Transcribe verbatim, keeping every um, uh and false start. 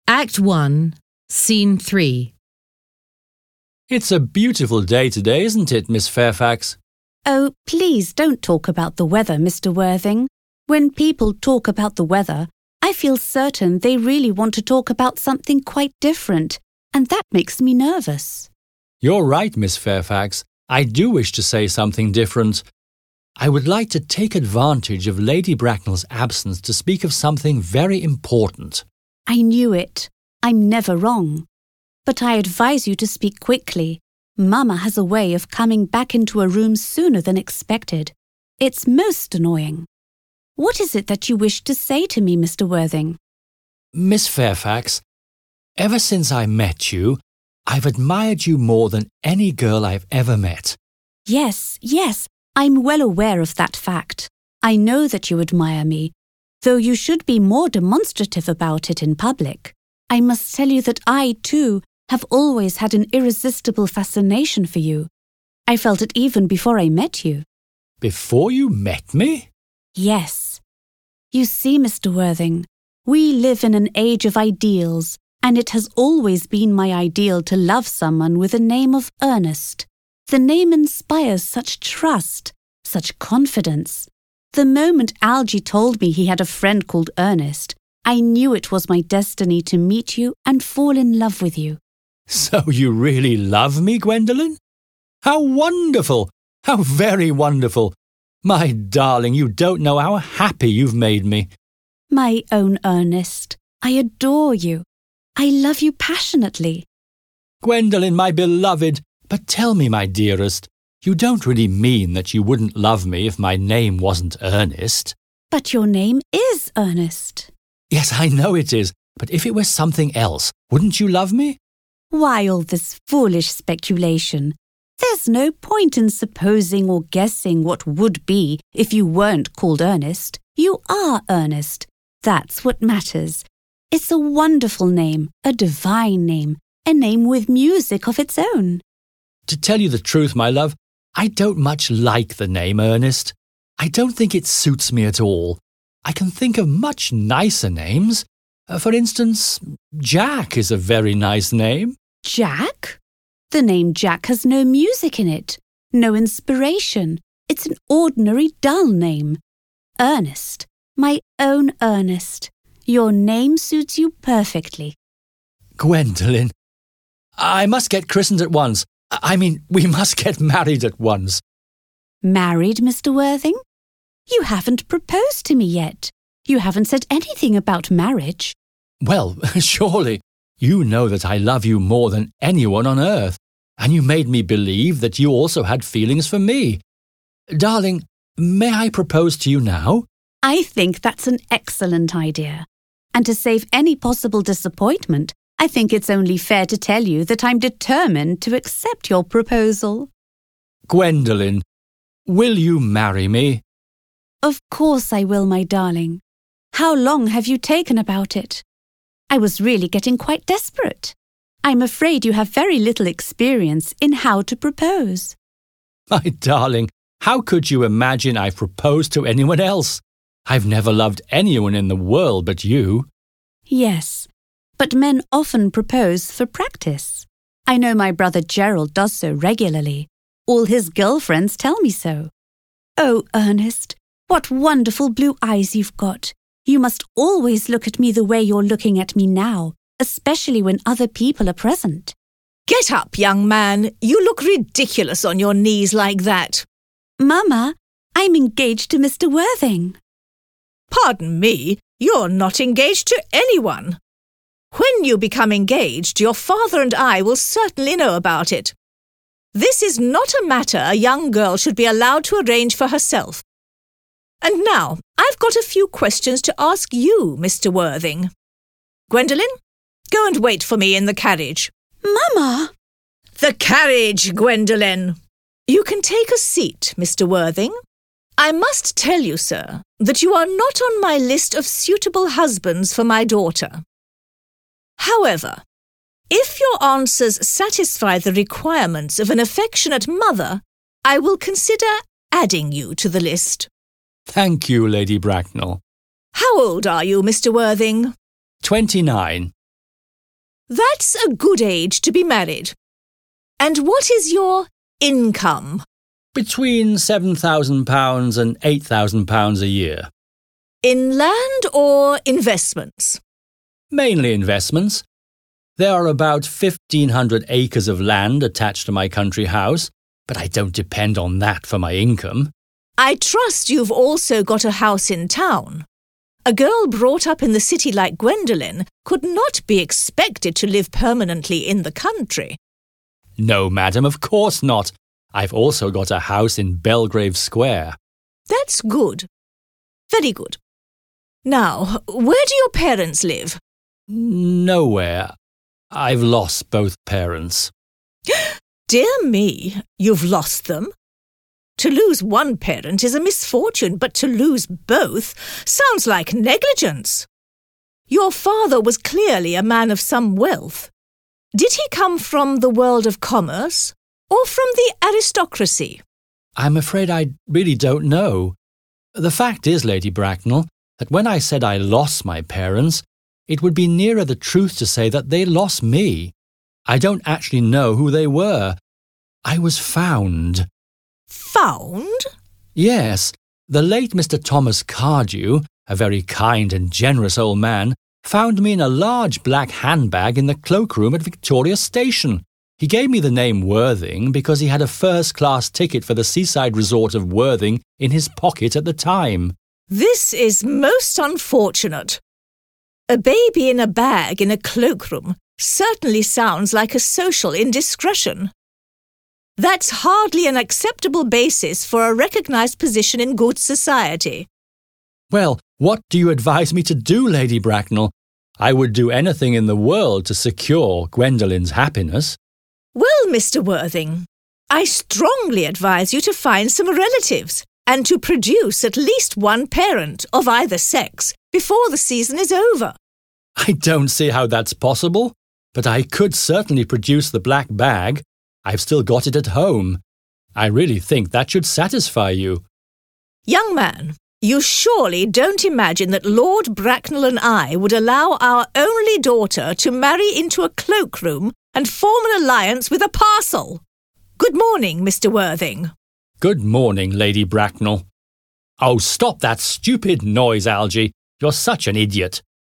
Act one, Scene three. It's a beautiful day today, isn't it, Miss Fairfax? Oh, please don't talk about the weather, Mister Worthing. When people talk about the weather, I feel certain they really want to talk about something quite different, and that makes me nervous. You're right, Miss Fairfax. I do wish to say something different. I would like to take advantage of Lady Bracknell's absence to speak of something very important. I knew it. I'm never wrong. But I advise you to speak quickly. Mamma has a way of coming back into a room sooner than expected. It's most annoying. What is it that you wish to say to me, Mister Worthing? Miss Fairfax, ever since I met you, I've admired you more than any girl I've ever met. Yes, yes, I'm well aware of that fact. I know that you admire me, though you should be more demonstrative about it in public. I must tell you that I, too, have always had an irresistible fascination for you. I felt it even before I met you. Before you met me? Yes. You see, Mister Worthing, we live in an age of ideals, and it has always been my ideal to love someone with the name of Ernest. The name inspires such trust, such confidence. The moment Algy told me he had a friend called Ernest, I knew it was my destiny to meet you and fall in love with you. So you really love me, Gwendolen? How wonderful! How very wonderful! My darling, you don't know how happy you've made me. My own Ernest, I adore you. I love you passionately. Gwendolen, my beloved, but tell me, my dearest, you don't really mean that you wouldn't love me if my name wasn't Ernest? But your name is Ernest. Yes, I know it is, but if it were something else, wouldn't you love me? Why all this foolish speculation? There's no point in supposing or guessing what would be if you weren't called Ernest. You are Ernest. That's what matters. It's a wonderful name, a divine name, a name with music of its own. To tell you the truth, my love, I don't much like the name Ernest. I don't think it suits me at all. I can think of much nicer names. Uh, for instance, Jack is a very nice name. Jack? The name Jack has no music in it, no inspiration. It's an ordinary, dull name. Ernest, my own Ernest, your name suits you perfectly. Gwendolen, I must get christened at once. I mean, we must get married at once. Married, Mister Worthing? You haven't proposed to me yet. You haven't said anything about marriage. Well, surely. You know that I love you more than anyone on earth, and you made me believe that you also had feelings for me. Darling, may I propose to you now? I think that's an excellent idea. And to save any possible disappointment, I think it's only fair to tell you that I'm determined to accept your proposal. Gwendolen, will you marry me? Of course I will, my darling. How long have you taken about it? I was really getting quite desperate. I'm afraid you have very little experience in how to propose. My darling, how could you imagine I've proposed to anyone else? I've never loved anyone in the world but you. Yes, but men often propose for practice. I know my brother Gerald does so regularly. All his girlfriends tell me so. Oh, Ernest, what wonderful blue eyes you've got. You must always look at me the way you're looking at me now, especially when other people are present. Get up, young man. You look ridiculous on your knees like that. Mamma, I'm engaged to Mister Worthing. Pardon me, you're not engaged to anyone. When you become engaged, your father and I will certainly know about it. This is not a matter a young girl should be allowed to arrange for herself. And now, I've got a few questions to ask you, Mister Worthing. Gwendolen, go and wait for me in the carriage. Mamma! The carriage, Gwendolen! You can take a seat, Mister Worthing. I must tell you, sir, that you are not on my list of suitable husbands for my daughter. However, if your answers satisfy the requirements of an affectionate mother, I will consider adding you to the list. Thank you, Lady Bracknell. How old are you, Mister Worthing? Twenty-nine. That's a good age to be married. And what is your income? Between seven thousand pounds and eight thousand pounds a year. In land or investments? Mainly investments. There are about fifteen hundred acres of land attached to my country house, but I don't depend on that for my income. I trust you've also got a house in town. A girl brought up in the city like Gwendolen could not be expected to live permanently in the country. No, madam, of course not. I've also got a house in Belgrave Square. That's good. Very good. Now, where do your parents live? Nowhere. I've lost both parents. Dear me, you've lost them? To lose one parent is a misfortune, but to lose both sounds like negligence. Your father was clearly a man of some wealth. Did he come from the world of commerce or from the aristocracy? I'm afraid I really don't know. The fact is, Lady Bracknell, that when I said I lost my parents, it would be nearer the truth to say that they lost me. I don't actually know who they were. I was found. Found? Yes. The late Mister Thomas Cardew, a very kind and generous old man, found me in a large black handbag in the cloakroom at Victoria Station. He gave me the name Worthing because he had a first-class ticket for the seaside resort of Worthing in his pocket at the time. This is most unfortunate. A baby in a bag in a cloakroom certainly sounds like a social indiscretion. That's hardly an acceptable basis for a recognised position in good society. Well, what do you advise me to do, Lady Bracknell? I would do anything in the world to secure Gwendolen's happiness. Well, Mister Worthing, I strongly advise you to find some relatives and to produce at least one parent of either sex before the season is over. I don't see how that's possible, but I could certainly produce the black bag. I've still got it at home. I really think that should satisfy you. Young man, you surely don't imagine that Lord Bracknell and I would allow our only daughter to marry into a cloakroom and form an alliance with a parcel. Good morning, Mister Worthing. Good morning, Lady Bracknell. Oh, stop that stupid noise, Algy. You're such an idiot.